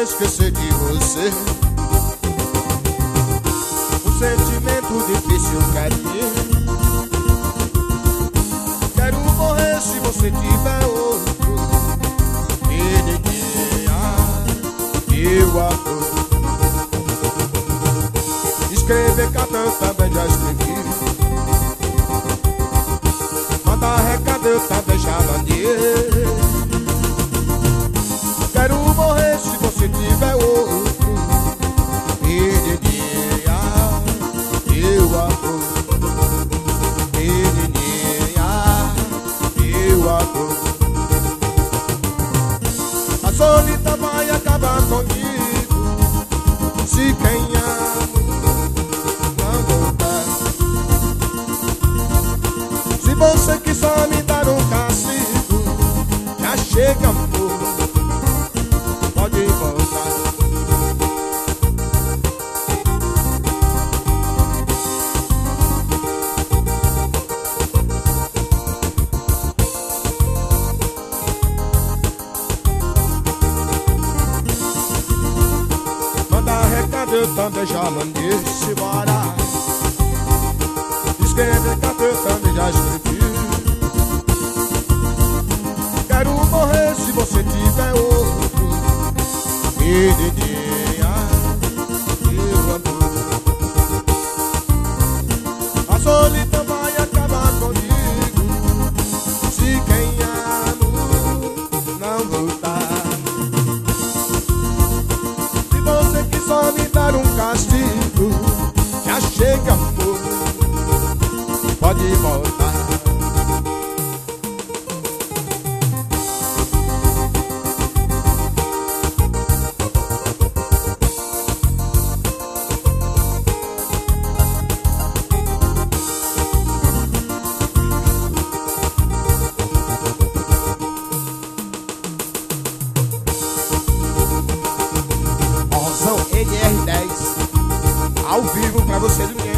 esquecer de você. Um sentimento difícil quero ter. Quero morrer se você tiver outro. Eu adoro. Escrever cartão também já escrevi. Mandar recado eu também já mandei. Quero morrer se você tiver outro. Menininha, eu adoro. Menininha, eu adoro. A solidão vai acabar comigo se quem amo não voltar. Se você quiser me dar um castigo, já chega, amor, pode voltar. Mandar recado eu também já mandei, se bora. Escrever carta eu também já escrevi. Quero morrer se você tiver outro. Menininha, eu adoro. A solidão vai acabar comigo se quem amo não voltar. Se você quiser me dar um castigo, já chega, amor, pode voltar. NR10 ao vivo pra você do